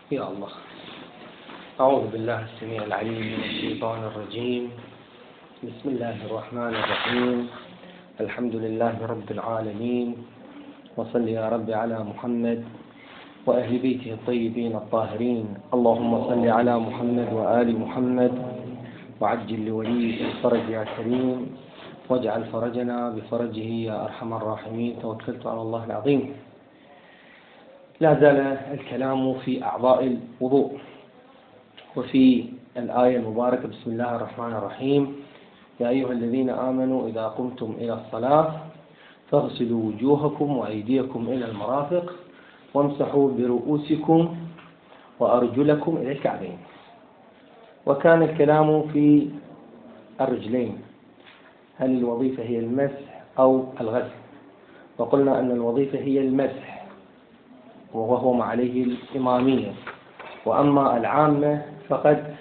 يا الله. أعوذ بالله السميع العليم من الشيطان الرجيم. بسم الله الرحمن الرحيم. الحمد لله رب العالمين، وصل يا رب على محمد وأهل بيته الطيبين الطاهرين. اللهم صل على محمد وآل محمد، وعجل لوليك الفرج يا كريم، واجعل فرجنا بفرجه يا أرحم الراحمين. توكلت على الله العظيم. لا زال الكلام في أعضاء الوضوء، وفي الآية المباركة بسم الله الرحمن الرحيم: يا أيها الذين آمنوا إذا قمتم إلى الصلاة فاغسلوا وجوهكم وأيديكم إلى المرافق وامسحوا برؤوسكم وأرجلكم إلى الكعبين. وكان الكلام في الرجلين، هل الوظيفة هي المسح أو الغسل؟ وقلنا أن الوظيفة هي المسح، وهو ما عليه الإمامية. وأما العامة فقد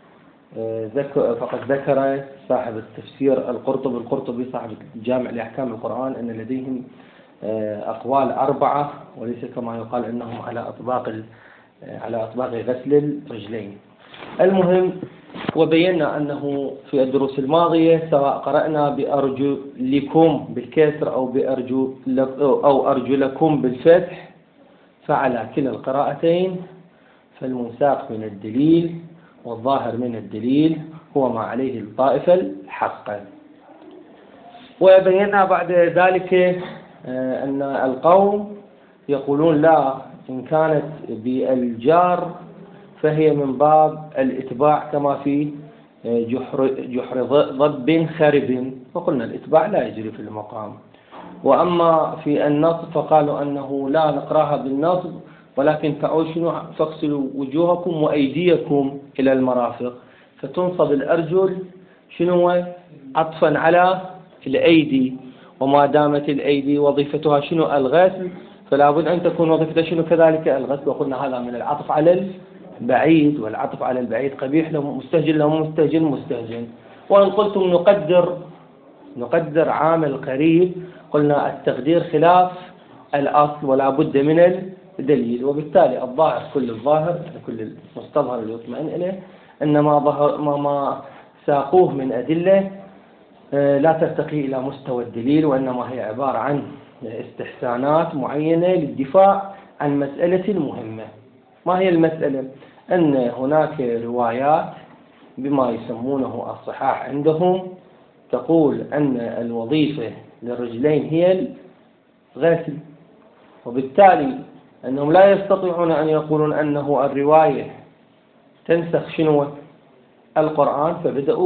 ذكر صاحب التفسير القرطبي صاحب الجامع لأحكام القرآن أن لديهم أقوال 4، وليس كما يقال أنهم على أطباق غسل الرجلين. المهم، وبينا أنه في الدروس الماضية سواء قرأنا بأرجلكم بالكسر أو أرجلكم بالفتح، فعلى كلا القراءتين فالمنساق من الدليل والظاهر من الدليل هو ما عليه الطائفة الحقة. وبينا بعد ذلك أن القوم يقولون لا، إن كانت بالجار فهي من باب الإتباع كما في جحر ضب خرب، وقلنا الإتباع لا يجري في المقام. وأما في النصب فقالوا أنه لا نقراها بالنصب، ولكن فاغسلوا وجوهكم وأيديكم إلى المرافق، فتنصب الأرجل عطفا على الأيدي، وما دامت الأيدي وظيفتها الغسل، فلا بد أن تكون وظيفتها كذلك الغسل. وقلنا هذا من العطف على البعيد، والعطف على البعيد قبيح، له مستهجن له مستهجن. وإن قلتم نقدر عامل قريب، قلنا التقدير خلاف الأصل ولا بد من الدليل، وبالتالي الظاهر كل الظاهر كل المستظهر اللي يطمئن إليه أن ما ساقوه من أدلة لا ترتقي إلى مستوى الدليل، وإنما هي عبارة عن استحسانات معينة للدفاع عن مسألة مهمة. ما هي المسألة؟ أن هناك روايات بما يسمونه الصحاح عندهم تقول أن الوظيفة للرجلين هي الغسل، وبالتالي أنهم لا يستطيعون أن يقولون أنه الرواية تنسخ القرآن، فبدأوا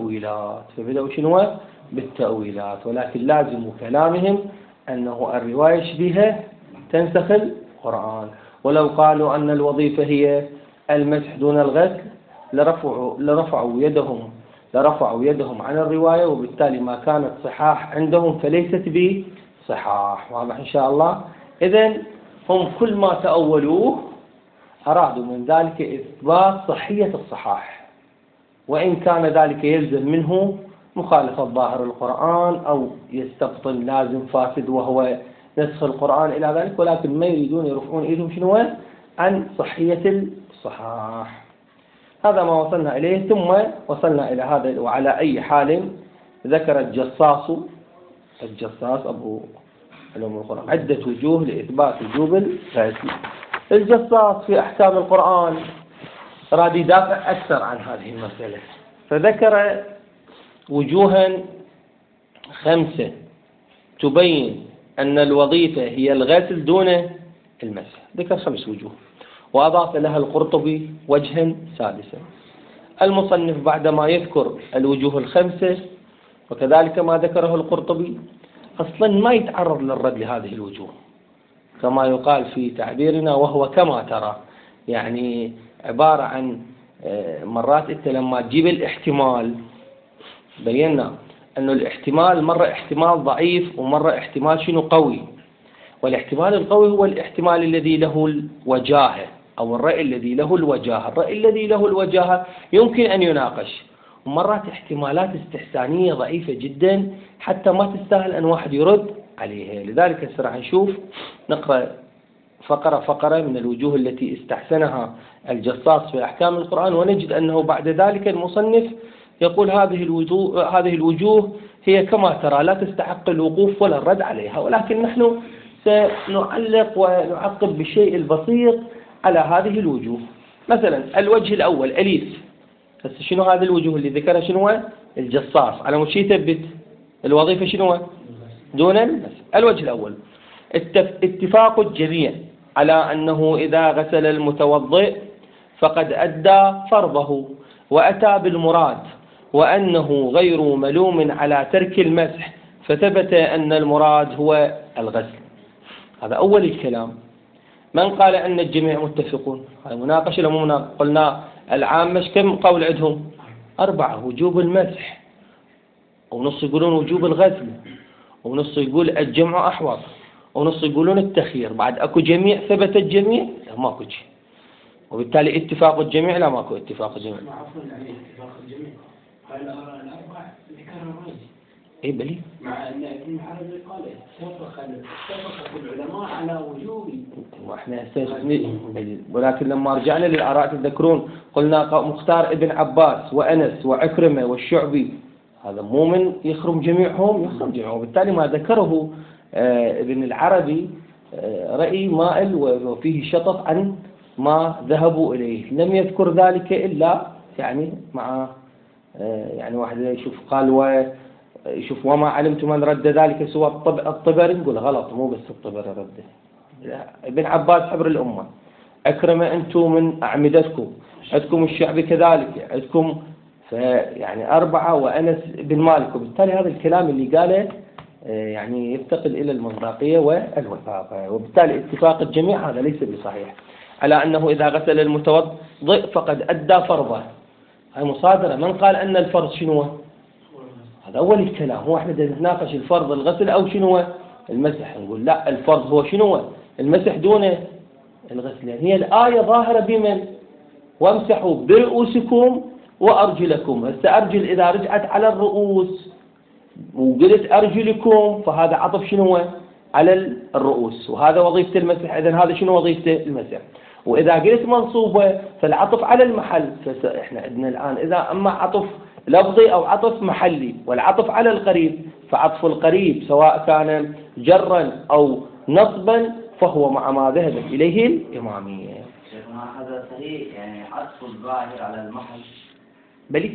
بالتأويلات. ولكن لازم كلامهم أنه الرواية شبيهة تنسخ القرآن. ولو قالوا أن الوظيفة هي المسح دون الغسل لرفعوا يدهم عن الرواية، وبالتالي ما كانت صحاح عندهم فليست بصحاح. واضح إن شاء الله؟ إذن هم كل ما تأولوه أرادوا من ذلك إثبات صحية الصحاح، وإن كان ذلك يلزم منه مخالفة ظاهر القرآن أو يستبطن لازم فاسد وهو نسخ القرآن إلى ذلك، ولكن ما يريدون يرفعون إيدهم عن صحية الصحاح. هذا ما وصلنا إليه. ثم وصلنا إلى هذا. وعلى أي حال ذكر الجصاص أبو علوم القرآن عدة وجوه لإثبات وجوب الغسل. الجصاص في أحكام القرآن راد يدافع أكثر عن هذه المسألة، فذكر وجوها 5 تبين أن الوظيفة هي الغسل دون المسح. ذكر 5 وجوه، وأضاف لها القرطبي وجها سادسا. المصنف بعدما يذكر الوجوه 5 وكذلك ما ذكره القرطبي أصلا ما يتعرض للرد لهذه الوجوه، كما يقال في تعبيرنا وهو كما ترى، يعني عبارة عن مرات أنت لما تجيب الاحتمال، بينا أنه الاحتمال مرة احتمال ضعيف ومرة احتمال قوي. والاحتمال القوي هو الاحتمال الذي له الوجاهة، أو الرأي الذي له الوجاهة. الرأي الذي له الوجاهة يمكن أن يناقش، ومرات احتمالات استحسانية ضعيفة جدا حتى ما تستاهل أن واحد يرد عليها. لذلك راح نشوف نقرأ فقرة فقرة من الوجوه التي استحسنها الجصاص في أحكام القرآن، ونجد أنه بعد ذلك المصنف يقول هذه الوجوه هي كما ترى لا تستحق الوقوف ولا الرد عليها، ولكن نحن سنعلق ونعقب بالشيء البسيط على هذه الوجوه. مثلا الوجه الأول أليس، بس شنو هذه الوجوه اللي ذكرها؟ شنو الجصاص على مش يثبت الوظيفة شنو دون الوجه الأول اتفاق الجميع على أنه إذا غسل المتوضئ فقد أدى فرضه وأتى بالمراد، وأنه غير ملوم على ترك المسح، فثبت أن المراد هو الغسل. هذا أول الكلام. من قال أن الجميع متفقون؟ هذا مناقشة لو مناقشة. قلنا العامة كم قول عندهم؟ 4، وجوب المسح، ونص يقولون وجوب الغسل، ونص يقول الجمع أحوط، ونص يقولون التخيير. بعد أكو جميع ثبت الجميع؟ لا ماكو شيء. وبالتالي اتفاق الجميع؟ لا ماكو اتفاق الجميع. عفوا عليه اتفاق الجميع. قال الأربعة ذكرها الرازي. إيه بلي. مع أن ابن عربي قال اتفق العلماء على وجوب. واحنا ولكن لما رجعنا للآراء تذكرون قلنا مختار ابن عباس وأنس وعكرمة والشعبي، هذا مو من يخرم جميعهم، يخرم جميعهم. وبالتالي ما ذكره ابن العربي رأي مائل وفيه شطط عن ما ذهبوا إليه. لم يذكر ذلك إلا يعني مع يعني واحد يشوف قال يشوف وما علمت من رد ذلك سوى الطبري، نقول غلط، مو بس الطبري رده، ابن عباس حبر الأمة، أكرمة أنتم من أعمدتكم، عندكم الشعبي كذلك، عندكم يعني 4 وأنس بن مالك. وبالتالي هذا الكلام اللي قاله يعني يفتقد إلى المصداقية والوثاقة. وبالتالي اتفاق الجميع هذا ليس بصحيح على أنه إذا غسل المتوضئ فقد أدى فرضه. هاي مصادرة. من قال أن الفرض شنو؟ هذا أول الكلام. هو احنا نتناقش الفرض الغسل أو شنو المسح، نقول لا، الفرض هو شنو المسح دون الغسل. يعني هي الآية ظاهرة بمن؟ وامسحوا برؤوسكم وأرجلكم. هسه أرجل إذا رجعت على الرؤوس وقلت أرجلكم فهذا عطف شنو على الرؤوس، وهذا وظيفة المسح. إذن هذا شنو وظيفة المسح؟ وإذا قلت منصوبة فالعطف على المحل. فإحنا عندنا الآن إذا أما عطف لفظي أو عطف محلي، والعطف على القريب، فعطف القريب سواء كان جرا أو نصبا فهو مع ما ذهبت إليه الإمامية. شيخنا هذا صحيح، يعني عطف الظاهر على المحل بلي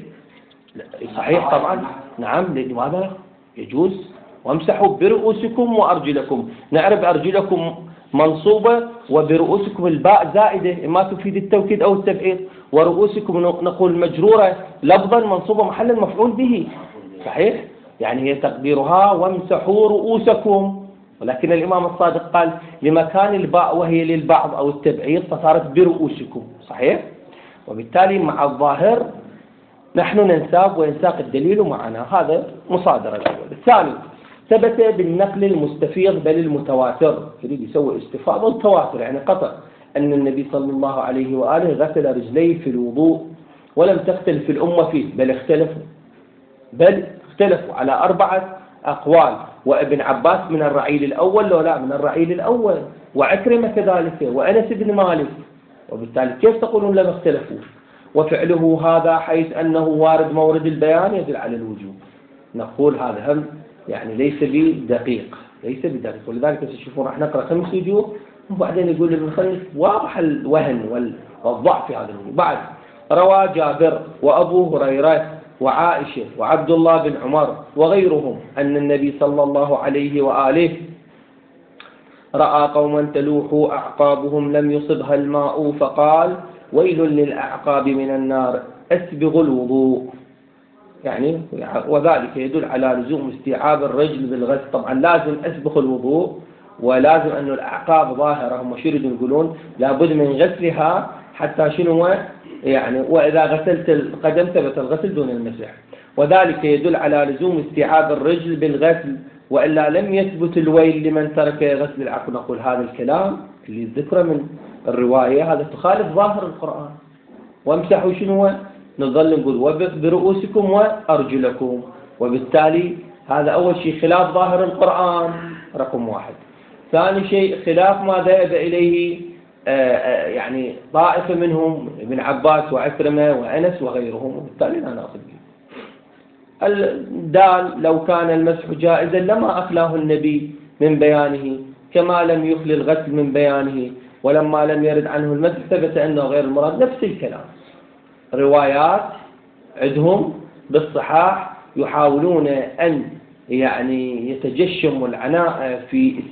صحيح طبعا. نعم، لماذا يجوز؟ وامسحوا برؤوسكم وأرجلكم. نعرف أرجلكم منصوبة وبرؤوسكم الباء زائدة، إما تفيد التوكيد أو التبعيض، ورؤوسكم نقول مجرورة لفظا منصوبة محلا مفعول به. صحيح، يعني هي تقديرها وامسحوا رؤوسكم، ولكن الإمام الصادق قال لمكان الباء وهي للبعض أو التبعيض فصارت برؤوسكم. صحيح. وبالتالي مع الظاهر نحن ننساب وينساق الدليل معنا. هذا مصادرة الأول. الثاني ثبت بالنقل المستفيض بل المتواتر، يريد يسوي استفاضة التواتر يعني قطع، أن النبي صلى الله عليه وآله غسل رجليه في الوضوء ولم تختلف الأمة فيه، بل اختلفوا على 4 أقوال. وابن عباس من الرعيل الأول لو لا من الرعيل الأول، وعكرمة كذلك، وأنس بن مالك. وبالتالي كيف تقولون لم اختلفوا؟ وفعله هذا حيث أنه وارد مورد البيان يدل على الوجوب. نقول هذا هم يعني ليس بدقيق، ولذلك تشوفون راح نقرأ 5 وجوه وبعدين يقول المصنف واضح الوهن والضعف في هذا الوجوه. بعد روى جابر وأبو هريرة وعائشة وعبد الله بن عمر وغيرهم أن النبي صلى الله عليه وآله رأى قوما تلوح أعقابهم لم يصبها الماء فقال ويل للأعقاب من النار أسبغ الوضوء. يعني وذلك يدل على لزوم استيعاب الرجل بالغسل. طبعا لازم أسبغ الوضوء، ولازم أن الأعقاب ظاهرة. هم شردوا يقولون لابد من غسلها حتى شنو يعني، وإذا غسلت القدم ثبت الغسل دون المسح. وذلك يدل على لزوم استيعاب الرجل بالغسل، وإلا لم يثبت الويل لمن ترك غسل العقل. نقول هذا الكلام اللي ذكره من الرواية هذا تخالف ظاهر القرآن. وامسحوا شنو نظل نقول برؤوسكم وأرجلكم. وبالتالي هذا أول شيء خلاف ظاهر القرآن رقم 1. ثاني شيء خلاف ما ذهب إليه يعني طائفة منهم ابن عباس وعكرمة وأنس وغيرهم، وبالتالي لا نأخذ به. الدال لو كان المسح جائزا لما أخلاه النبي من بيانه، كما لم يخل الغسل من بيانه، ولما لم يرد عنه المسح ثبت أنه غير المراد. نفس الكلام، روايات عندهم بالصحاح يحاولون أن يعني يتجشموا العناء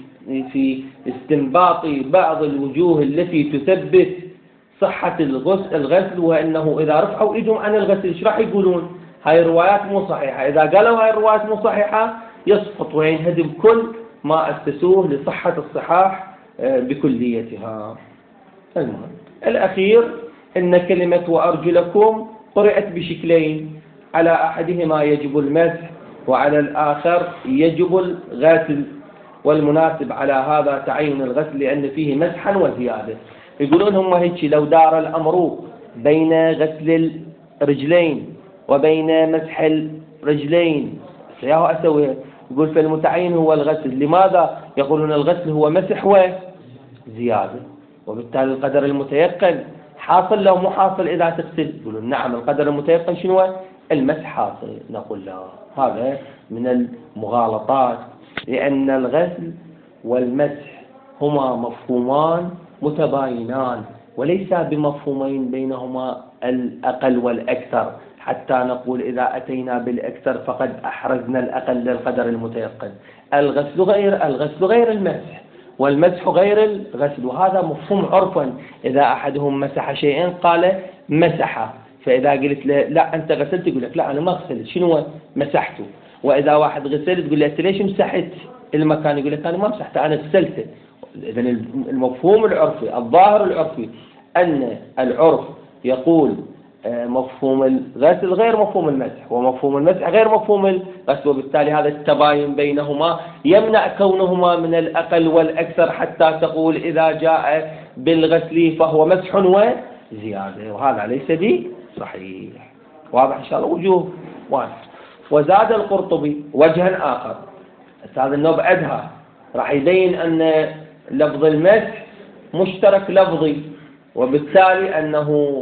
في استنباط بعض الوجوه التي تثبت صحة الغسل، وأنه إذا رفعوا إيدهم عن الغسل إيش راح يقولون؟ هاي الروايات مو صحيحة. إذا قالوا هاي الروايات مو صحيحة يسقط وينهدم كل ما أسسوه لصحة الصحاح بكليتها. المهم الأخير أن كلمة وأرجلكم قرأت بشكلين، على أحدهما يجب المسح وعلى الآخر يجب الغسل، والمناسب على هذا تعين الغسل لأن فيه مسحا وزيادة. يقولون هم هيك لو دار الأمر بين غسل الرجلين وبين مسح الرجلين سياه أسويها. يقول فالمتعين هو الغسل. لماذا؟ يقولون الغسل هو مسح وزيادة، وبالتالي القدر المتيقن حاصل لو مو حاصل إذا تغسل. يقولون نعم القدر المتيقن شنو؟ المسح حاصل. نقول لا، هذا من المغالطات، لأن الغسل والمسح هما مفهومان متباينان، وليس بمفهومين بينهما الأقل والأكثر حتى نقول إذا أتينا بالأكثر فقد أحرزنا الأقل للقدر المتيقن. الغسل غير المسح، والمسح غير الغسل، وهذا مفهوم عرفا. إذا أحدهم مسح شيئا قال مسح، فإذا قلت له لا أنت غسلت يقول لك لا أنا ما غسلت، شنو مسحته. وإذا واحد غسل تقول له أنت ليش مسحت المكان؟ يقول لك أنا ما مسحته أنا غسلته. إذن المفهوم العرفي الظاهر العرفي أن العرف يقول مفهوم الغسل غير مفهوم المسح، ومفهوم المسح غير مفهوم الغسل، وبالتالي هذا التباين بينهما يمنع كونهما من الأقل والأكثر حتى تقول إذا جاء بالغسل فهو مسح وزيادة، وهذا ليس بصحيح. واضح إن شاء الله؟ وجوه واضح. وزاد القرطبي وجها آخر، هذا النوع أدهى، راح يبين أن لفظ المسح مشترك لفظي، وبالتالي أنه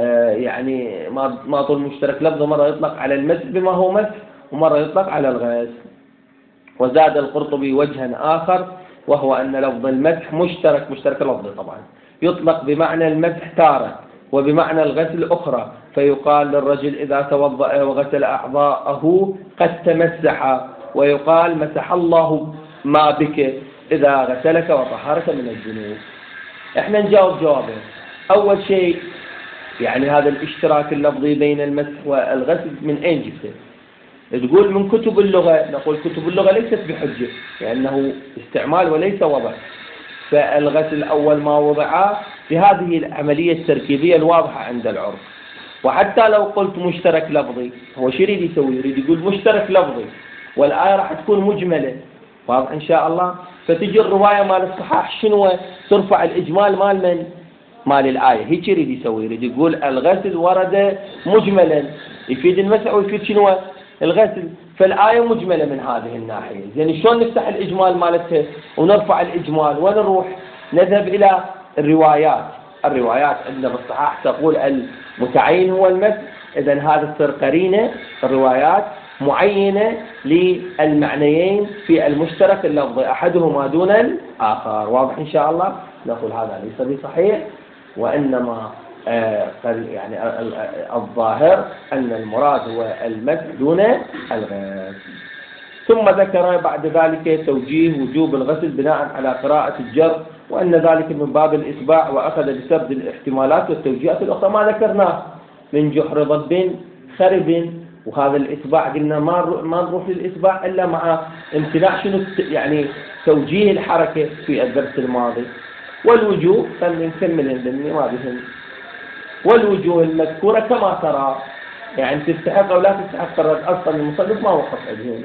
يعني ما طول مشترك لفظه مرة يطلق على المسح بما هو مسح ومرة يطلق على الغسل. وزاد القرطبي وجها آخر، وهو أن لفظ المسح مشترك لفظه طبعا، يطلق بمعنى المسح تارة وبمعنى الغسل أخرى، فيقال للرجل إذا توضأ وغسل أعضاءه قد تمسح، ويقال مسح الله ما بك إذا غسلك وطهرك من الذنوب. احنا نجاوب جوابين. أول شيء يعني هذا الاشتراك اللفظي بين المسح والغسل من أين جبته؟ تقول من كتب اللغة. نقول كتب اللغة ليست بحجة لأنه استعمال وليس وضع، فالغسل أول ما وضع بهذه العملية التركيبية الواضحة عند العرف. وحتى لو قلت مشترك لفظي، هو شو يريد يسوي؟ يريد يقول مشترك لفظي والآية راح تكون مجملة. واضح إن شاء الله؟ فتجي الرواية مال الصحاح شنو؟ ترفع الإجمال مال الآية. هيك يريد يسوي، يريد يقول الغسل ورد مجملا يفيد المسح ويفيد شنو؟ الغسل، فالآية مجملة من هذه الناحية. زين شلون نفتح الإجمال مالتها ونرفع الإجمال ونروح نذهب إلى الروايات عندنا بالصحاح تقول المتعين هو المسح، إذن هذا تصير قرينة الروايات معينة للمعنيين في المشترك اللفظي أحدهما دون الآخر. واضح إن شاء الله؟ نقول هذا ليس بصحيح، وإنما يعني الظاهر أن المراد هو المسح دون الغسل. ثم ذكر بعد ذلك توجيه وجوب الغسل بناء على قراءة الجر، وأن ذلك من باب الإتباع، وأخذ بسرد الاحتمالات والتوجيهات الأخرى ما ذكرناه من جحر ضب خرب. وهذا الإتباع قلنا ما نروح للإتباع إلا مع امتناع شنو يعني توجيه الحركة في الدرس الماضي. والوجوه خلينا نكملهم لأني ما بهم. والوجوه المذكورة كما ترى، يعني تستحق أو لا تستحق الرد، أصلا المصنف ما وقف عليهم.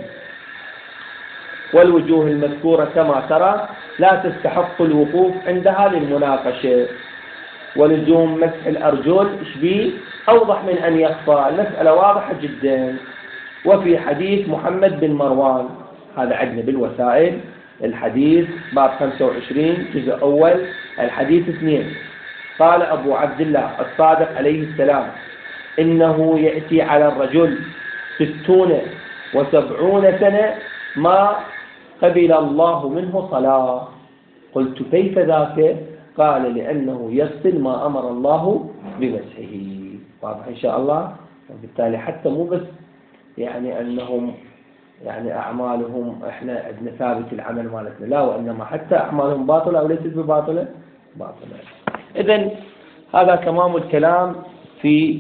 والوجوه المذكورة كما ترى لا تستحق الوقوف عندها للمناقشة. ولزوم مسح الأرجل إشبيه أوضح من أن يخفى، المسألة واضحة جدا. وفي حديث محمد بن مروان، هذا عندنا بالوسائل الحديث باب 25 جزء أول الحديث 2. قال أبو عبد الله الصادق عليه السلام: إنه يأتي على الرجل 60 و70 سنة ما قبل الله منه صلاة. قلت: كيف ذاك؟ قال: لأنه يغسل ما أمر الله بمسحه. واضح إن شاء الله. وبالتالي حتى مو بس يعني أنهم يعني أعمالهم إحنا عندنا ثابت العمل مالتنا، لا، وإنما حتى أعمالهم باطلة أو ليست بباطلة، باطلة. إذن هذا تمام الكلام في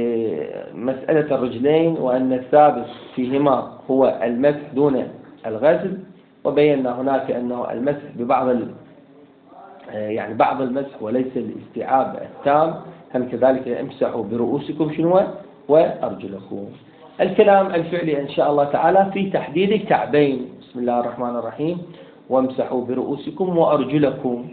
مسألة الرجلين، وأن الثابت فيهما هو المسح دون الغسل. وبينا هناك أنه المسح ببعض يعني بعض المسح وليس الاستيعاب التام. هم كذلك امسحوا برؤوسكم شنو وأرجلكم. الكلام الفعلي إن شاء الله تعالى في تحديد الكعبين. بسم الله الرحمن الرحيم. وامسحوا برؤوسكم وأرجلكم.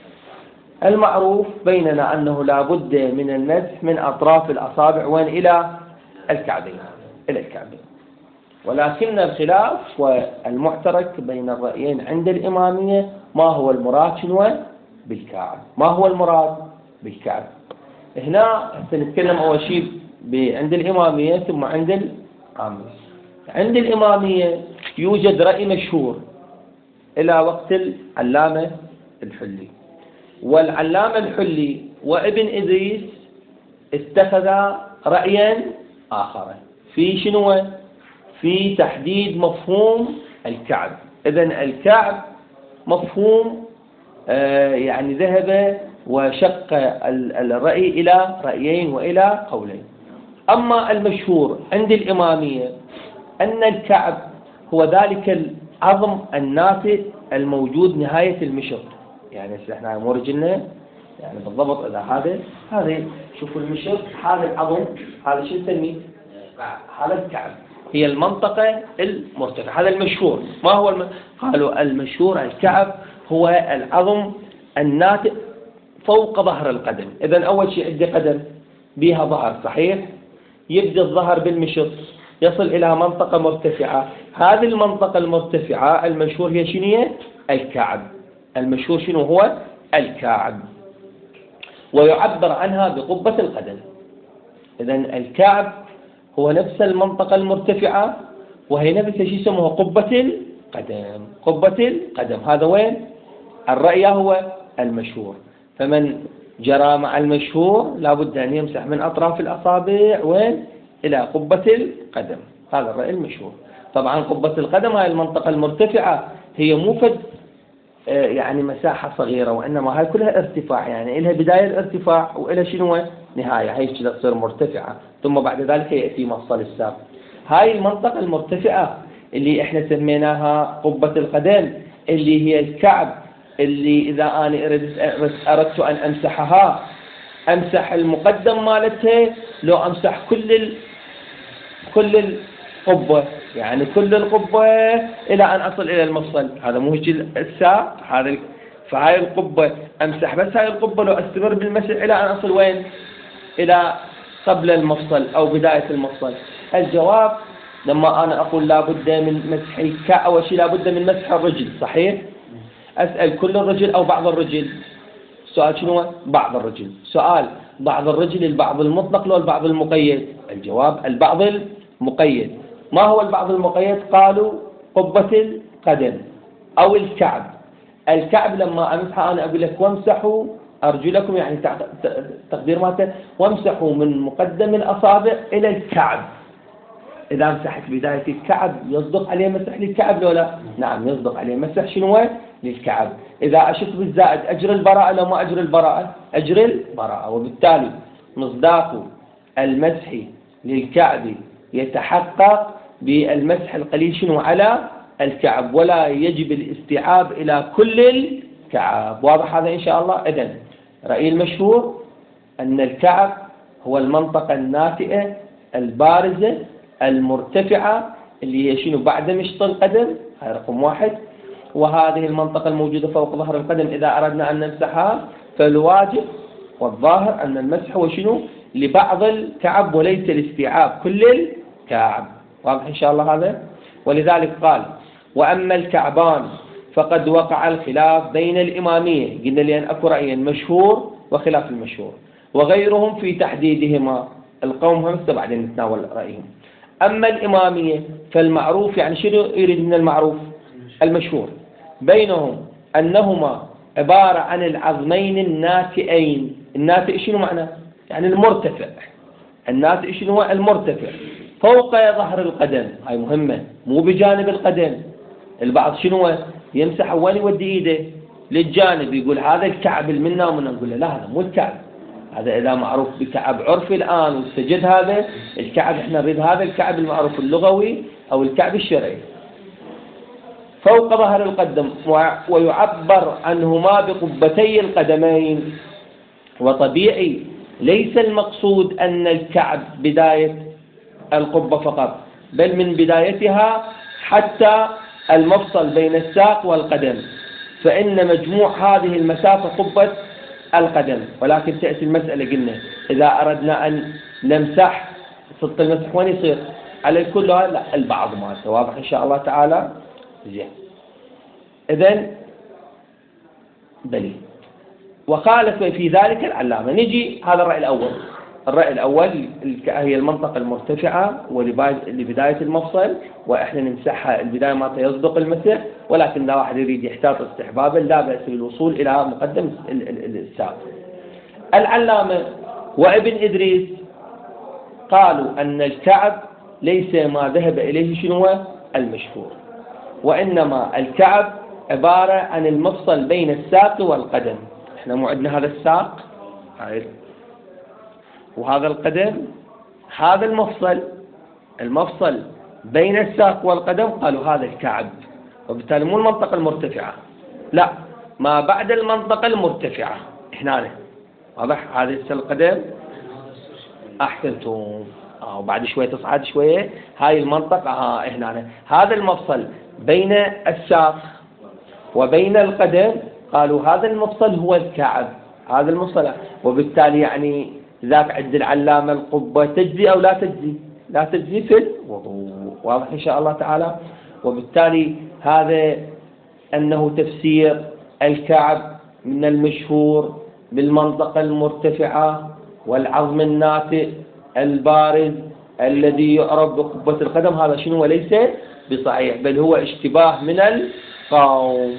المعروف بيننا أنه لا بد من المسح من أطراف الأصابع وين إلى الكعبين، إلى الكعبين. ولكن الخلاف والمعترك بين الرأيين عند الإمامية ما هو المراد شنو بالكعب، ما هو المراد بالكعب. هنا سنتكلم أول شيء عند الإمامية ثم عند العامية. عند الإمامية يوجد رأي مشهور إلى وقت العلامة الحلي، والعلامة الحلي وابن إدريس اتخذ رأيا آخر في شنو؟ في تحديد مفهوم الكعب. إذن الكعب مفهوم يعني ذهب وشق الرأي إلى رأيين وإلى قولين. أما المشهور عند الإمامية أن الكعب هو ذلك العظم الناتئ الموجود نهاية المشط. يعني احنا مرجلنا يعني بالضبط إذا هذا شوفوا المشط، هذا العظم، هذا شو نسميه؟ هذا الكعب، هي المنطقة المرتفعة. هذا المشهور. ما هو قالوا المشهور الكعب هو العظم الناتئ فوق ظهر القدم. إذن أول شيء عندي قدم بها ظهر صحيح، يبدأ الظهر بالمشط يصل إلى منطقة مرتفعة. هذه المنطقة المرتفعة المشهور هي شنو؟ الكعب. المشهور شنو هو؟ الكعب. ويعبر عنها بقبة القدم. إذن الكعب هو نفس المنطقة المرتفعة، وهي نفس شيء يسموها قبة القدم. قبة القدم هذا وين؟ الرأي هو المشهور. فمن جرى مع المشهور لابد أن يمسح من أطراف الأصابع وين؟ إلى قبة القدم. هذا الرأي المشهور. طبعا قبة القدم هاي المنطقة المرتفعة هي مو فد يعني مساحة صغيرة، وإنما هاي كلها ارتفاع، يعني إلها بداية الارتفاع وإلها شنو نهاية. هاي تصير مرتفعة ثم بعد ذلك يأتي مفصل الساق. هاي المنطقة المرتفعة اللي احنا سميناها قبة القدم اللي هي الكعب، اللي إذا أنا أردت أن أمسحها أمسح المقدم مالتها، لو أمسح كل القبة، يعني كل القبة إلى أن أصل إلى المفصل. هذا مو هيك الساق هذا. فهاي القبة أمسح بس هاي القبة، لو أستمر بالمسح إلى أن أصل وين؟ إلى قبل المفصل أو بداية المفصل. الجواب لما أنا أقول لابد من مسح الكعب، أول شيء لابد من مسح الرجل صحيح. أسأل كل الرجل أو بعض الرجل؟ سؤال شنو؟ بعض الرجل. سؤال بعض الرجل البعض المطلق لو البعض المقيد؟ الجواب البعض المقيد. ما هو البعض المقيد؟ قالوا قبة القدم أو الكعب. الكعب لما أمسحه أنا أقول لك وامسحوا أرجلكم، يعني تقدير ماته وامسحوا من مقدم الأصابع إلى الكعب. إذا مسحت بداية الكعب يصدق عليه مسح للكعب لو لا؟ نعم يصدق عليه مسح شنو؟ للكعب. إذا أشت بالزائد أجر البراءة لو ما أجر البراءة؟ أجر البراءة. وبالتالي مصداق المسح للكعب يتحقق بالمسح القليل شنو على الكعب، ولا يجب الاستيعاب إلى كل الكعب. واضح هذا إن شاء الله؟ إذن رأي المشهور أن الكعب هو المنطقة الناتئة البارزة المرتفعة اللي هي شنو بعد مشط القدم، هذا رقم 1. وهذه المنطقة الموجودة فوق ظهر القدم إذا أردنا أن نمسحها فالواجب والظاهر أن المسح هو شنو؟ لبعض الكعب وليس لاستيعاب كل الكعب. واضح إن شاء الله هذا؟ ولذلك قال: وأما الكعبان فقد وقع الخلاف بين الإمامية، قلنا لأن أكو رأيين مشهور وخلاف المشهور، وغيرهم في تحديدهما. القوم هم بعدين نتناول رأيهم. أما الإمامية فالمعروف، يعني شنو يريد من المعروف؟ المشهور بينهم أنهما عبارة عن العظمين الناتئين. الناتئ شنو معنى؟ يعني المرتفع. الناتئ شنو هو؟ المرتفع فوق ظهر القدم. هاي مهمة، مو بجانب القدم. البعض شنو هو؟ يمسح وين يودي ايده؟ للجانب، يقول هذا الكعب المنا ومنا. نقول له لا، هذا مو الكعب، هذا إذا معروف بكعب عرفي الآن والسجد هذا الكعب، احنا نريد هذا الكعب المعروف اللغوي أو الكعب الشرعي فوق ظهر القدم، ويعبر عنهما بقبتي القدمين. وطبيعي ليس المقصود أن الكعب بداية القبة فقط، بل من بدايتها حتى المفصل بين الساق والقدم، فإن مجموع هذه المسافة قبة القدم. ولكن تأتي المسألة، قلنا إذا أردنا أن نمسح صدق المسح وين يصير؟ على الكل؟ لا، البعض ما واضح إن شاء الله تعالى. زين، إذن دليل. وخالف في ذلك العلامة. نجي هذا الرأي الأول. الرأي الأول هي المنطقة المرتفعة ولبداية المفصل، وإحنا نمسحها البداية ما يصدق المسح، ولكن لا واحد يريد يحتاط استحبابا لا بأس بالوصول إلى مقدم الساق. العلامة وابن إدريس قالوا أن الكعب ليس ما ذهب إليه شنو المشهور، وإنما الكعب عبارة عن المفصل بين الساق والقدم. احنا مو عندنا هذا الساق وهذا القدم، هذا المفصل بين الساق والقدم، قالوا هذا الكعب. وبالتالي مو المنطقة المرتفعة، لا، ما بعد المنطقة المرتفعة هنا. واضح؟ هذا القدم أحسنتم. وبعد شوية تصعد شوية هاي المنطقة هنا. هذا المفصل بين الساق وبين القدم، قالوا هذا المفصل هو الكعب، هذا المفصل. وبالتالي يعني ذاك عند العلامة القبة تجزي أو لا تجزي؟ لا تجزي في الوضوء. واضح إن شاء الله تعالى. وبالتالي هذا أنه تفسير الكعب من المشهور بالمنطقة المرتفعة والعظم الناتئ البارز الذي يعرف بقبة القدم، هذا شنو؟ وليس بصحيح، بل هو اشتباه من القوم.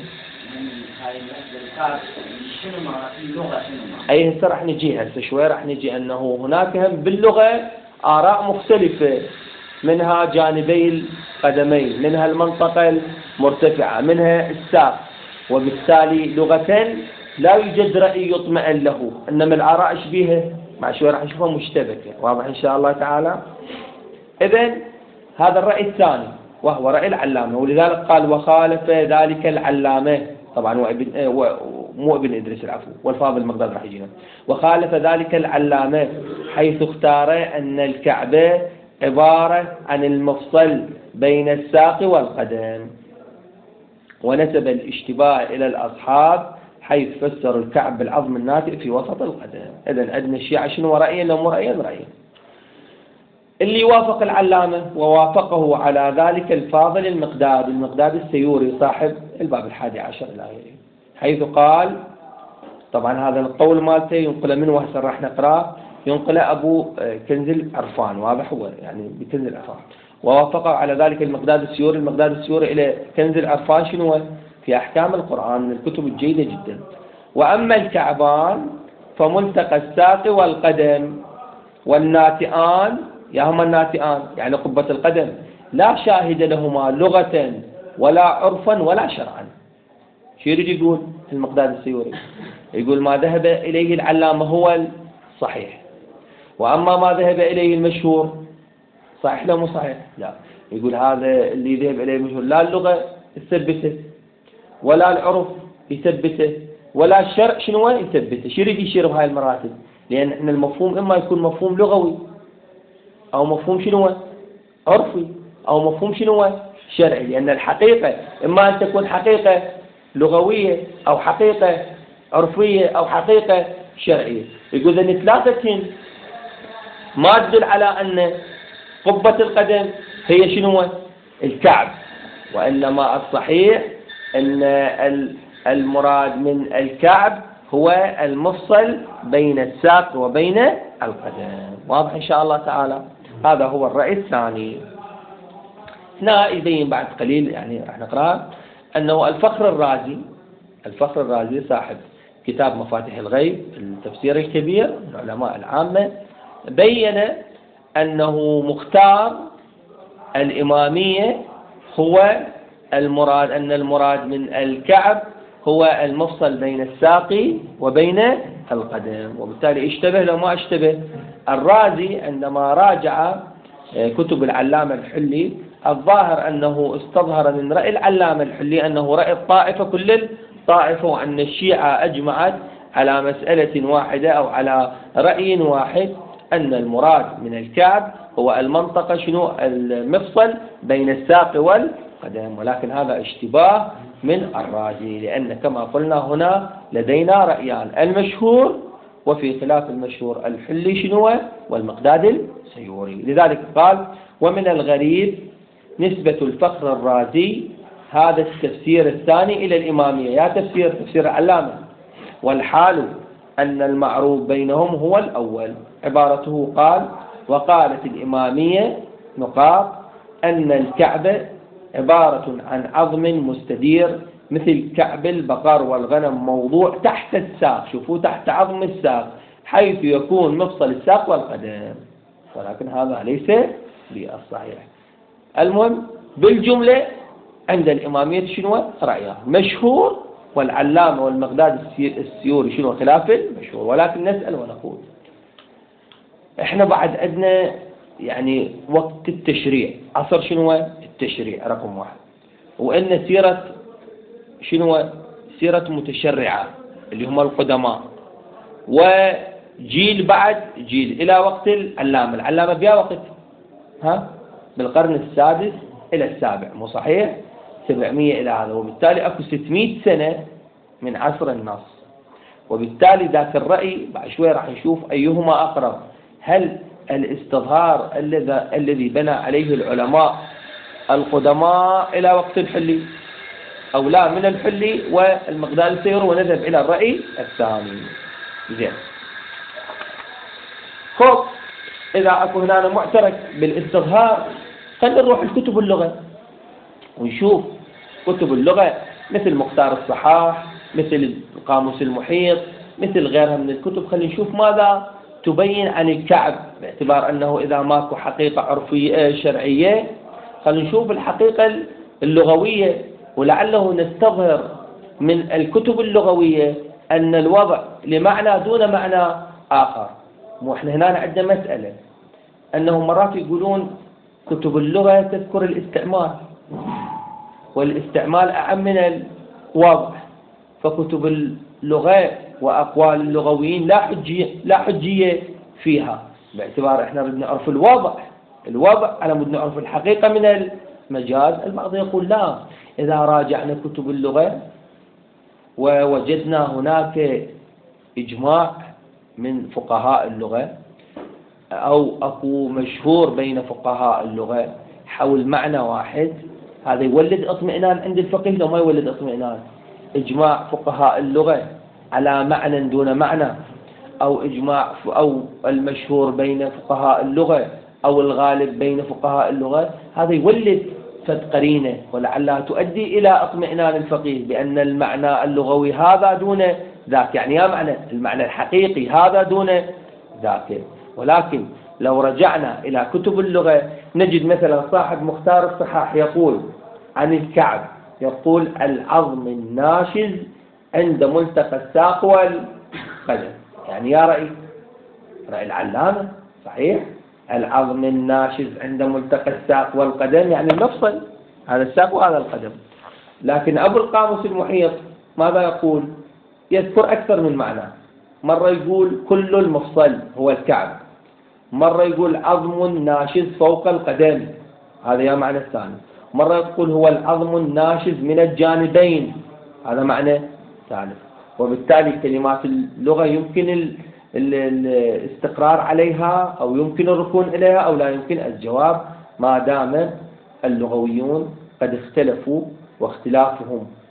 أي هسه راح نجي، هسه شوي راح نجي أنه هناك هم باللغة آراء مختلفة، منها جانبي القدمين، منها المنطقة المرتفعة، منها الساق. وبالتالي لغة لا يوجد رأي يطمئن له، إنما الآراء شبيهة مع شوي راح نشوفها مشتبكة. واضح إن شاء الله تعالى. إذن هذا الرأي الثاني وهو رأي العلامة، ولذلك قال وخالف ذلك العلامة. طبعا مو ابن إدريس، العفو، والفاضل المقداد راح يجينا. وخالف ذلك العلامة حيث اختار أن الكعبة عبارة عن المفصل بين الساق والقدم، ونسب الاشتباه إلى الأصحاب حيث فسروا الكعب بالعظم الناتئ في وسط القدم. إذن عندنا الشيعة شنو رأيين؟ لهم رأيين. اللي وافق العلامة ووافقه على ذلك الفاضل المقداد السيوري صاحب الباب 11 إلى آخره، حيث قال، طبعا هذا القول مالته ينقل منه وهسه راح نقراه، ينقل أبو كنز العرفان. واضح؟ هو يعني بكنز العرفان. ووافق على ذلك المقداد السيوري إلى كنز العرفان شنو؟ في أحكام القرآن، من الكتب الجيدة جدا. وأما الكعبان فملتقى الساق والقدم والناتئان، هما الناتئان يعني قبة القدم، لا شاهد لهما لغة ولا عرفا ولا شرعا. شو يريد يقول المقداد السيوري؟ يقول ما ذهب إليه العلامة هو الصحيح، وأما ما ذهب إليه المشهور صحيح لا مو صحيح؟ لا. يقول هذا اللي ذهب إليه المشهور لا اللغة تثبته ولا العرف يثبته ولا الشرع شنو يثبته. شو يريد يشير بهاي المراتب؟ لأن احنا المفهوم إما يكون مفهوم لغوي أو مفهوم شنو عرفي أو مفهوم شنو شرعي. لأن الحقيقة إما أن تكون حقيقة لغوية أو حقيقة عرفية أو حقيقة شرعية. يقول أن ثلاثة ما تدل على أن قبة القدم هي شنو الكعب، وإنما الصحيح أن المراد من الكعب هو المفصل بين الساق وبين القدم. واضح إن شاء الله تعالى؟ هذا هو الرأي الثاني. هنا يبين بعد قليل يعني راح نقرأ أنه الفخر الرازي صاحب كتاب مفاتيح الغيب التفسير الكبير من علماء العامة بين أنه مختار الإمامية هو المراد، أن المراد من الكعب هو المفصل بين الساق وبين القدم، وبالتالي اشتبه لو ما اشتبه. الرازي عندما راجع كتب العلامة الحلي الظاهر أنه استظهر من رأي العلامة الحلي أنه رأي الطائفة كل الطائفة، وأن الشيعة أجمعت على مسألة واحدة أو على رأي واحد أن المراد من الكعب هو المنطقة شنو المفصل بين الساق والقدم، ولكن هذا اشتباه من الرازي، لأن كما قلنا هنا لدينا رأيان، المشهور وفي خلاف المشهور الحلي شنو والمقداد السيوري. لذلك قال ومن الغريب نسبة الفخر الرازي هذا التفسير الثاني إلى الإمامية، يا تفسير العلامة، والحال أن المعروف بينهم هو الأول. عبارته قال وقالت الإمامية نقاط أن الكعبة عبارة عن عظم مستدير مثل كعب البقر والغنم موضوع تحت الساق، شوفوا تحت عظم الساق، حيث يكون مفصل الساق والقدم، ولكن هذا ليس بالصحيح. المهم بالجملة عند الإمامية شنو رأيها مشهور، والعلامة والمقداد السيوري شنو خلاف المشهور. ولكن نسأل ونقول احنا بعد عندنا يعني وقت التشريع، عصر شنو التشريع رقم واحد، وإن سيرة شنو سيرة متشرعة اللي هم القدماء، وجيل بعد جيل إلى وقت العلامة بيا وقت بالقرن السادس إلى السابع، مو صحيح 700 إلى هذا، وبالتالي أكو 600 سنة من عصر النص. وبالتالي ذاك الرأي بعد شوي راح نشوف أيهما أقرب، هل الاستظهار الذي بنى عليه العلماء القدماء إلى وقت الحلي، أو لا من الحلي والمقداد السيوري ونذهب إلى الرأي الثاني. زين خب إذا أكو هنا معترك بالاستظهار خلينا نروح لكتب اللغة ونشوف كتب اللغة مثل مختار الصحاح، مثل القاموس المحيط، مثل غيرها من الكتب، خلينا نشوف ماذا تبين عن الكعب، باعتبار أنه إذا ماكو حقيقة عرفية شرعية خلينا نشوف الحقيقة اللغوية، ولعله نستظهر من الكتب اللغوية أن الوضع لمعنى دون معنى آخر. وإحنا هنا عندنا مسألة أنهم مرات يقولون كتب اللغة تذكر الاستعمال، والاستعمال أعم من الوضع، فكتب اللغة وأقوال اللغويين لا حجية فيها، باعتبار إحنا بدنا نعرف الوضع على مود نعرف الحقيقة من المجاز. البعض يقول لا، إذا راجعنا كتب اللغة ووجدنا هناك إجماع من فقهاء اللغة أو أكو مشهور بين فقهاء اللغة حول معنى واحد، هذا يولد اطمئنان عند الفقيه لو ما يولد اطمئنان. إجماع فقهاء اللغة على معنى دون معنى، أو إجماع أو المشهور بين فقهاء اللغة أو الغالب بين فقهاء اللغة، هذا يولد فد قرينة ولعلها تؤدي إلى اطمئنان الفقيه بأن المعنى اللغوي هذا دون ذاك، يعني يا معنى المعنى الحقيقي هذا دون ذاك. ولكن لو رجعنا إلى كتب اللغة نجد مثلا صاحب مختار الصحاح يقول عن الكعب، يقول العظم الناشز عند ملتقى الساق والقدم، يعني يا رأي العلامة صحيح، العظم الناشز عند ملتقى الساق والقدم يعني المفصل، هذا الساق وهذا القدم. لكن أبو القاموس المحيط ماذا يقول؟ يذكر أكثر من معنى، مرة يقول كل المفصل هو الكعب، مرة يقول عظم ناشز فوق القدم، هذا يا معنى الثاني، مرة يقول هو العظم الناشز من الجانبين، هذا معنى ثالث. وبالتالي كلمات اللغة يمكن الاستقرار عليها أو يمكن الركون إليها أو لا يمكن. الجواب ما دام اللغويون قد اختلفوا، واختلافهم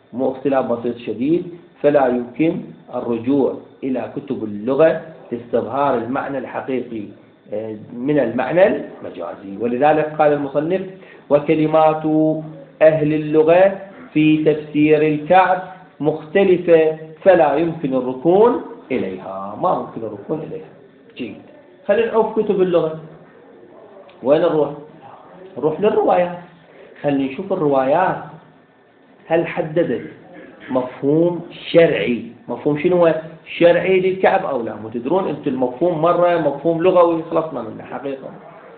مو اختلاف بسيط شديد، فلا يمكن الرجوع إلى كتب اللغة لاستظهار المعنى الحقيقي من المعنى المجازي. ولذلك قال المصنف: وكلمات أهل اللغة في تفسير الكعب مختلفة فلا يمكن الركون إليها. ما ممكن الركون إليها. جيد، خلينا نعوف كتب اللغة. وين نروح؟ نروح للروايات. خلينا نشوف الروايات هل حددت مفهوم شرعي، مفهوم شنو شرعي للكعب أو لا. وتدرون أنتم المفهوم مرة مفهوم لغوي خلصنا منه حقيقة،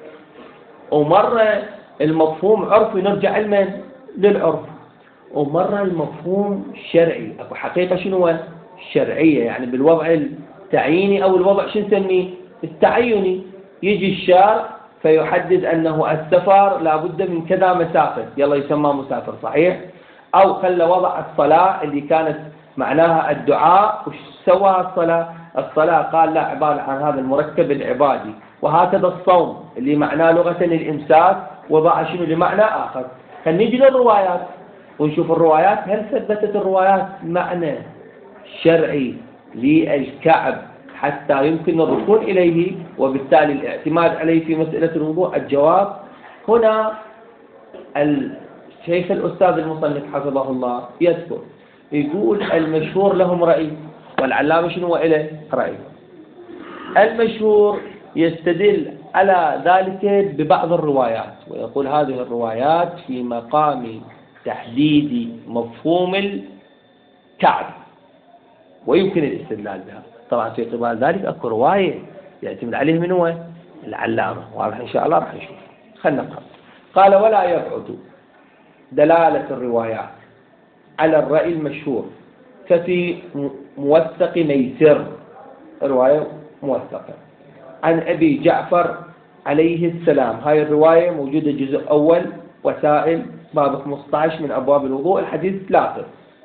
ومرة المفهوم عرفي نرجع للعرف، ومرة المفهوم شرعي أو حقيقة شنو شرعية، يعني بالوضع التعييني أو الوضع شو نسميه التعيني. يجي الشارع فيحدد أنه السفر لابد من كذا مسافة، يلا يسمى مسافر، صحيح؟ أو خلى وضع الصلاة اللي كانت معناها الدعاء، وش سوى الصلاة؟ الصلاة قال لا، عبارة عن هذا المركب العبادي. وهكذا الصوم اللي معناه لغة الإمساك وضع شنو لمعنى آخر. فنيجي للروايات ونشوف الروايات هل ثبتت الروايات معنى شرعي للكعب حتى يمكن الركون إليه وبالتالي الاعتماد عليه في مسألة الوضوء. الجواب هنا الشيخ الأستاذ المصنف حفظه الله يذكر، يقول المشهور لهم رأي والعلامة شنو إله رأي. المشهور يستدل على ذلك ببعض الروايات ويقول هذه الروايات في مقام تحديد مفهوم الكعب ويمكن الاستدلال بها. طبعا في قبال ذلك اكو رواية يعتمد عليه من هو العلامة، واضح ان شاء الله راح نشوف. خلينا نقرأ. قال: ولا يبعد دلالة الروايات على الرأي المشهور كفي موثق ميسر، رواية موثقة عن أبي جعفر عليه السلام. هاي الرواية موجودة جزء أول وسائل باب 15 من أبواب الوضوء، الحديث 3.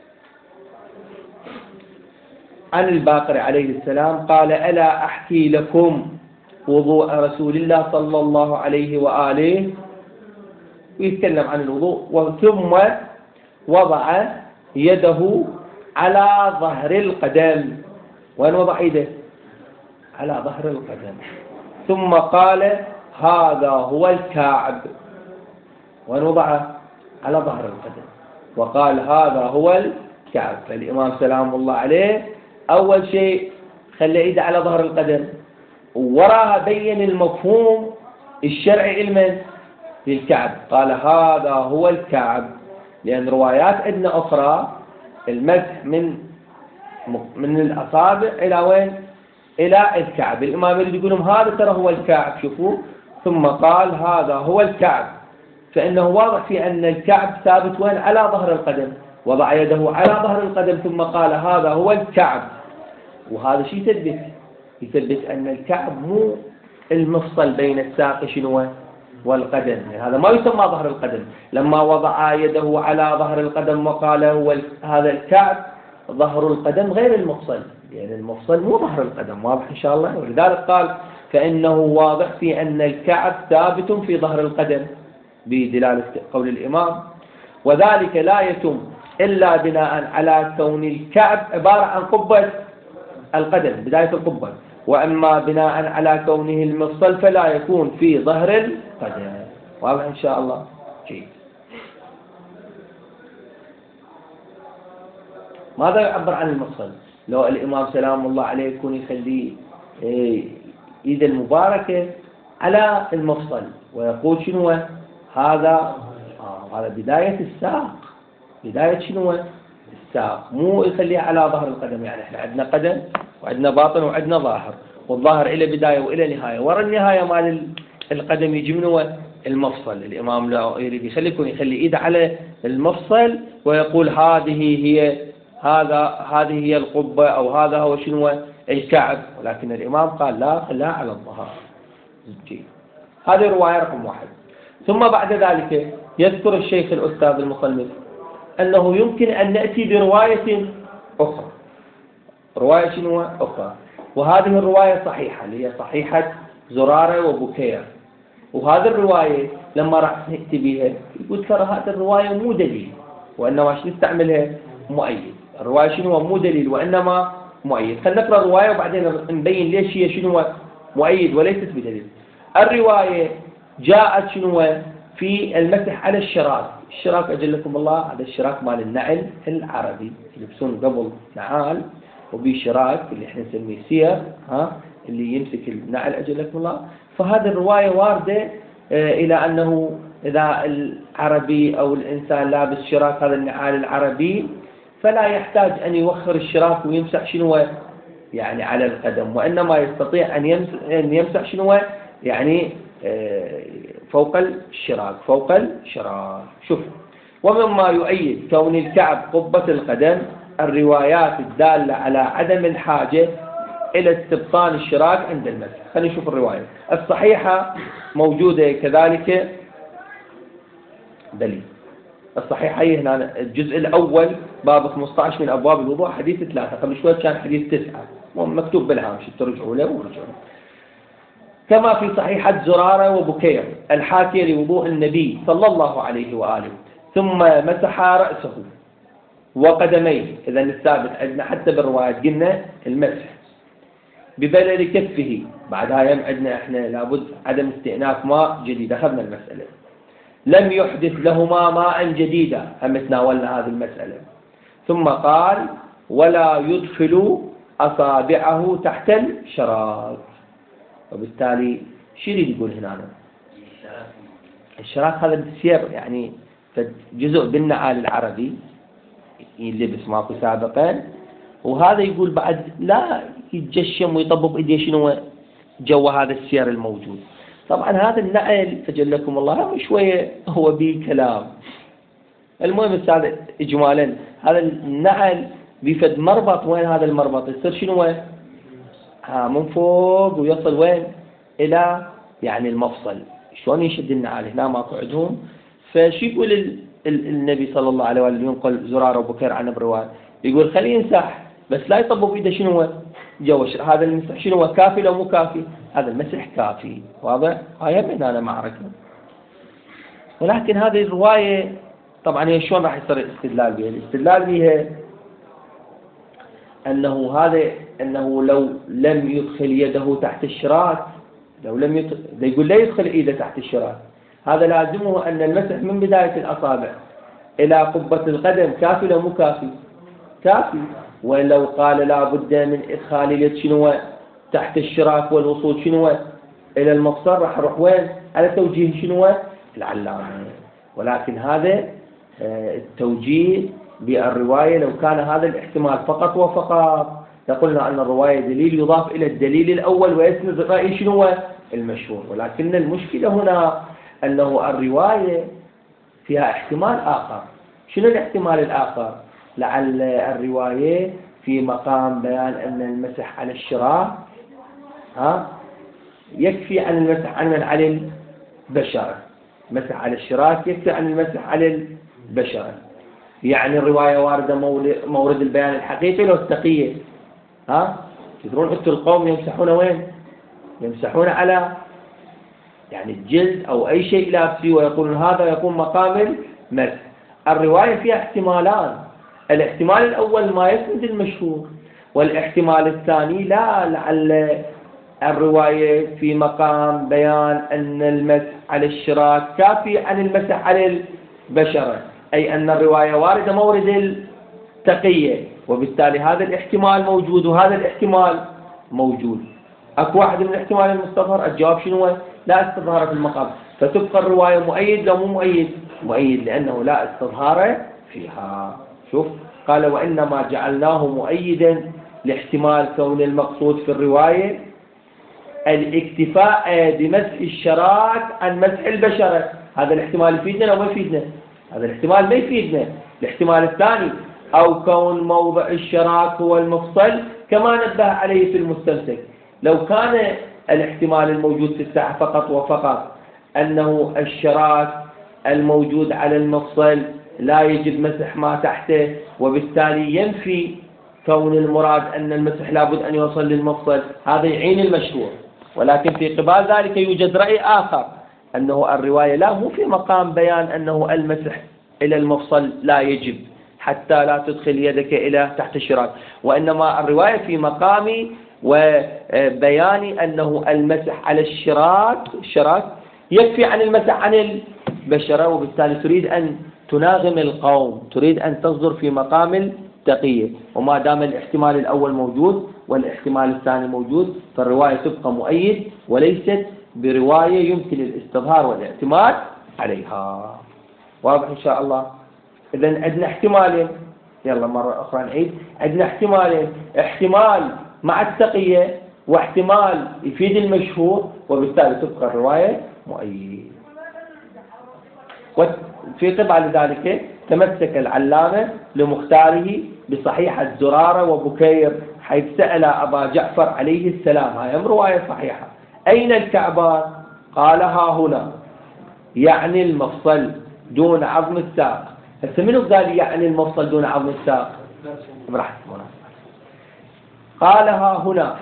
عن الباقر عليه السلام قال: ألا أحكي لكم وضوء رسول الله صلى الله عليه وآله، ويتكلم عن الوضوء. ثم وضع يده على ظهر القدم. وين وضع يده؟ على ظهر القدم. ثم قال: هذا هو الكعب. وين وضعه؟ على ظهر القدم. وقال: هذا هو الكعب. فالإمام سلام الله عليه أول شيء خلى إيده على ظهر القدم، ووراها بين المفهوم الشرعي للكعب. قال: هذا هو الكعب، لأن روايات عندنا أخرى المسح من الأصابع إلى وين؟ إلى الكعب. الإمام يريد يقول لهم هذا ترى هو الكعب، شوفوا. ثم قال: هذا هو الكعب، فإنه واضح في أن الكعب ثابت وين؟ على ظهر القدم. وضع يده على ظهر القدم ثم قال: هذا هو الكعب. وهذا شيء يثبت أن الكعب مو المفصل بين الساق شنو والقدم، يعني هذا ما يسمى ظهر القدم. لما وضع يده على ظهر القدم وقال هذا الكعب، ظهر القدم غير المفصل، يعني المفصل مو ظهر القدم، واضح إن شاء الله. ولذلك قال: فإنه واضح في أن الكعب ثابت في ظهر القدم بدلالة قول الإمام. وذلك لا يتم إلا بناء على كون الكعب عبارة عن قبة القدم، بداية القبة. وأما بناء على كونه المفصل فلا يكون في ظهر القدم. واضح إن شاء الله. جيد. ماذا يعبر عن المفصل؟ لو الإمام سلام الله عليه يكون يخلي إيد المباركة على المفصل ويقول شنو هذا؟ هذا بداية الساق، بداية شنو الساق، مو يخليها على ظهر القدم. يعني احنا عندنا قدم وعندنا باطن وعندنا ظاهر، والظاهر إلى بداية وإلى نهاية. ورا النهاية مال القدم يجي منه المفصل. الإمام لا يريد يخلي إيده على المفصل ويقول هذه هي القبة أو هذا هو شنو الكعب، ولكن الإمام قال لا، خلاها على الظهر. هذه رواية رقم 1. ثم بعد ذلك يذكر الشيخ الأستاذ المصنف أنه يمكن أن نأتي برواية أخرى، رواية شنو أخرى، وهذه الرواية صحيحة اللي هي صحيحة زرارة وبكير. وهذه الرواية لما راح نأتي بها يقول ترى هذه الرواية مو دليل، وإنما ايش نستعملها؟ مؤيد. الرواية شنو مو دليل وإنما مؤيد. خلينا نقرأ الرواية وبعدين نبين ليش هي شنو مؤيد وليست بدليل. الرواية جاءت شنو في المسح على الشراك. الشراك أجلكم الله هذا الشراك مال النعل العربي، يلبسون قبل نعال وبي شراك اللي احنا نسميه سير، اللي يمسك النعل أجلكم الله. فهذه الرواية واردة إلى أنه إذا العربي أو الإنسان لابس شراك هذا النعال العربي فلا يحتاج أن يوخر الشراك ويمسح شنو يعني على القدم، وإنما يستطيع أن يمسح شنو يعني فوق الشراك، فوق الشراك. شوف، ومما يؤيد كون الكعب قبة القدم الروايات الدالة على عدم الحاجة إلى استبطان الشراك عند المسح. خلينا نشوف الرواية الصحيحة موجودة كذلك دليل. الصحيحة هي هنا الجزء الأول باب 15 من أبواب الوضوء حديث 3، قبل شوي كان حديث 9 مكتوب بالهامش ترجعوا له ورجعوا. كما في صحيحة زرارة وبكير الحاكية لوضوء النبي صلى الله عليه وآله ثم مسح رأسه وقدميه. إذا الثابت عندنا حتى بالروايات قلنا المسح ببلل كفه، بعدها يم عندنا احنا لابد عدم استئناف ماء جديد، أخذنا المسألة. لم يحدث لهما ماء جديدا، هم تناولنا هذه المسألة. ثم قال ولا يدخل أصابعه تحت الشراك. وبالتالي شو يريد يقول هنا؟ الشراك هذا السير يعني جزء بالنعال العربي يلبس ماكو سابقا، وهذا يقول بعد لا يتجشم ويطبب ايديه شنو جو هذا السير الموجود. طبعا هذا النعل أجلكم الله شوية هو به كلام. المهم استاذ إجمالا هذا النعل بيفد مربط، وين هذا المربط يصير شنو من فوق ويصل وين إلى يعني المفصل. شلون يشد النعال هنا ماكو عندهم. فشو يقول النبي صلى الله عليه وسلم ينقل زرارة وبكير عن الرواية يقول خليه يمسح بس لا يطبب ايده شنو جو هذا المسح شنو كافي لو مو كافي؟ هذا المسح كافي. واضح؟ هاي من هذا معركة. ولكن هذه الرواية طبعا هي شلون راح يصير الاستدلال بها؟ الاستدلال بها أنه لو لم يدخل يده تحت الشراك، لو لم يدخل يقول لا يدخل ايده تحت الشراك، هذا لازمه أن المسح من بداية الأصابع إلى قبة القدم كافي لو مو كافي؟ كافي. ولو قال لا بد من إدخال اليد شنو تحت الشراك والوصول شنو إلى المفصل راح نروح وين؟ على توجيه شنو العلامة. ولكن هذا التوجيه بالرواية لو كان هذا الاحتمال فقط وفقط لقلنا أن الرواية دليل يضاف إلى الدليل الأول ويسند الرأي شنو المشهور. ولكن المشكلة هنا أنه الرواية فيها احتمال آخر. شنو الاحتمال الآخر؟ لعل الرواية في مقام بيان أن المسح على الشراك يكفي عن المسح على البشرة. مسح على الشراك يكفي عن المسح على البشرة. يعني الرواية واردة مورد البيان الحقيقي لو التقية. تدرون أنتم القوم يمسحون وين؟ يمسحون على يعني الجلد أو أي شيء لابسيه ويقولون هذا يكون مقام المسح. الرواية فيها احتمالان، الاحتمال الأول ما يسند المشهور، والاحتمال الثاني لا، لعل الرواية في مقام بيان أن المسح على الشراك كافي عن المسح على البشرة، أي أن الرواية واردة مورد التقية، وبالتالي هذا الاحتمال موجود وهذا الاحتمال موجود. أكو واحد من الاحتمال المستظهر؟ الجواب شنو؟ لا استظهار في المقام. فتبقى الرواية مؤيد لو مو مؤيد؟ مؤيد لأنه لا استظهار فيها. شوف قال وإنما جعلناه مؤيدا لاحتمال كون المقصود في الرواية الاكتفاء بمسح الشراك عن مسح البشرة. هذا الاحتمال يفيدنا أو ما يفيدنا؟ هذا الاحتمال ما يفيدنا. الاحتمال الثاني أو كون موضع الشراك هو المفصل كما نبه عليه في المستمسك. لو كان الاحتمال الموجود في الساحة فقط وفقط أنه الشراك الموجود على المفصل لا يجب مسح ما تحته، وبالتالي ينفي كون المراد أن المسح لابد أن يوصل للمفصل، هذا يعين المشهور. ولكن في قبال ذلك يوجد رأي آخر أنه الرواية لا، مو في مقام بيان أنه المسح إلى المفصل لا يجب، حتى لا تدخل يدك إلى تحت الشراك، وإنما الرواية في مقام وبيان أنه المسح على الشراك يكفي عن المسح عن البشرة، وبالتالي تريد أن تناغم القوم، تريد أن تصدر في مقام التقية، وما دام الاحتمال الأول موجود والاحتمال الثاني موجود فالرواية تبقى مؤيد وليست برواية يمكن الاستظهار والاعتماد عليها. واضح إن شاء الله؟ إذن عندنا احتمالين، يلا مرة أخرى نعيد، عندنا احتمالين، احتمال مع التقية واحتمال يفيد المشهور، وبالتالي تبقى الرواية مؤيد. وفي طبع لذلك تمسك العلامة لمختاره بصحيحة زرارة وبكير حيث سأل أبا جعفر عليه السلام، هاي رواية صحيحة، أين الكعبات؟ قال ها هنا، يعني المفصل دون عظم الساق. هسه منو قال يعني المفصل دون عظم الساق؟ قال ها هنا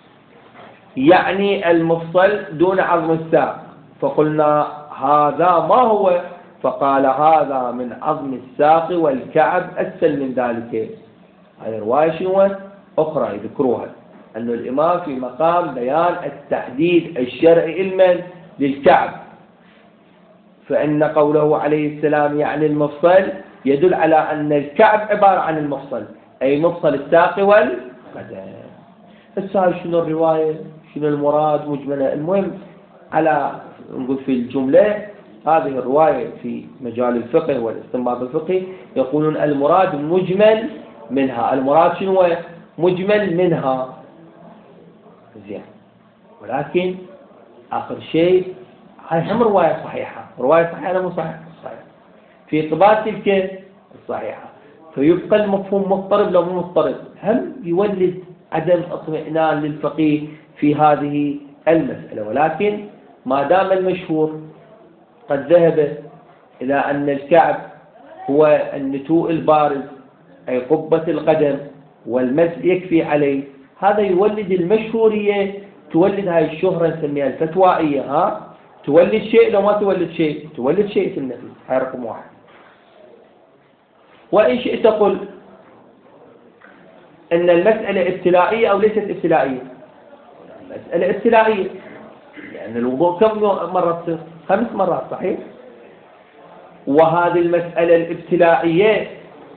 يعني المفصل دون عظم الساق، فقلنا هذا ما هو؟ فقال هذا من عظم الساق والكعب أسفل من ذلك. هذه رواية شنو أخرى يذكروها، أن الإمام في مقام بيان التحديد الشرعي للكعب، فإن قوله عليه السلام يعني المفصل يدل على أن الكعب عبارة عن المفصل، أي مفصل الساق والقدم. هسه شنو الرواية، شنو المراد مجملة؟ المهم على نقول في الجملة هذه الرواية في مجال الفقه والاستنباط الفقهي يقولون المراد مجمل منها. المراد شنو مجمل منها؟ زين، ولكن آخر شيء هاي هم رواية صحيحة، رواية صحيحة مو صحيحة في قبال تلك الصحيحة، فيبقى المفهوم مضطرب لو مو مضطرب، هم يولد عدم اطمئنان للفقيه في هذه المسألة. ولكن ما دام المشهور قد ذهب إلى أن الكعب هو النتوء البارز أي قبة القدم والمسح يكفي عليه، هذا يولد المشهورية، تولد هاي الشهرة نسميها الفتوائية، تولد شيء لو ما تولد شيء، تولد شيء في النفس. هاي رقم واحد. وإن شئت تقول أن المسألة ابتلائية أو ليست ابتلائية؟ المسألة ابتلائية، لأن الوضوء كم مرة تصير؟ 5 مرات، صحيح؟ وهذه المسألة الابتلائية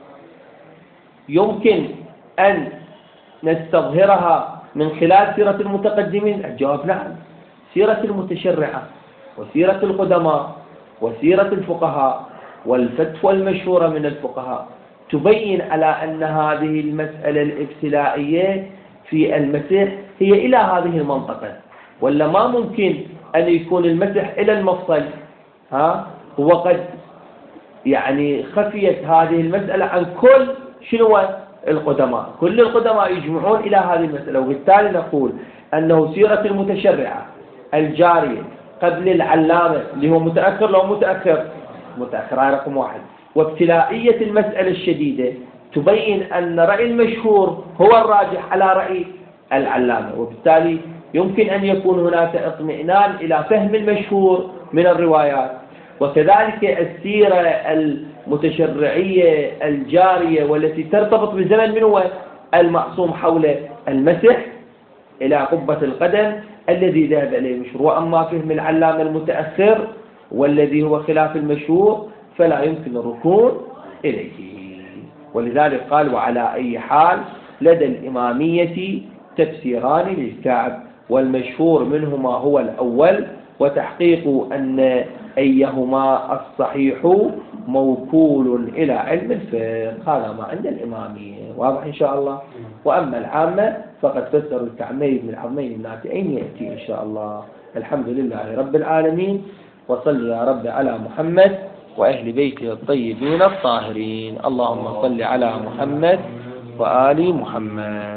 يمكن أن نستظهرها من خلال سيرة المتقدمين؟ الجواب نعم. سيرة المتشرعة وسيرة القدماء وسيرة الفقهاء والفتوى المشهورة من الفقهاء تبين على أن هذه المسألة الابتلائية في المسح هي إلى هذه المنطقة، ولا ما ممكن أن يكون المسح إلى المفصل. وقد يعني خفيت هذه المسألة عن كل شنو القدماء، كل القدماء يجمعون إلى هذه المسألة، وبالتالي نقول أنه سيرة المتشرعة الجارية قبل العلامة اللي هو متأخر لو متأخر، هاي رقم واحد. وابتلائية المسألة الشديدة تبين أن رأي المشهور هو الراجح على رأي العلامة، وبالتالي يمكن أن يكون هناك اطمئنان إلى فهم المشهور من الروايات. وكذلك السيرة المتشرعية الجارية والتي ترتبط بزمن من هو المعصوم حول المسح إلى قبة القدم الذي ذهب إليه المشهور. وأما فهم العلامة المتأخر والذي هو خلاف المشهور فلا يمكن الركون إليه. ولذلك قال وعلى أي حال لدى الإمامية تفسيران للكعب، والمشهور منهما هو الأول، وتحقيق أن أيهما الصحيح موكول إلى علم الفقه. هذا ما عند الإمامية. واضح إن شاء الله. وأما العامة فقد فسروا الكعبين من العظمين الناتئين يأتي إن شاء الله. الحمد لله رب العالمين، وصل يا رب على محمد وأهل بيته الطيبين الطاهرين. اللهم صل على محمد وآل محمد.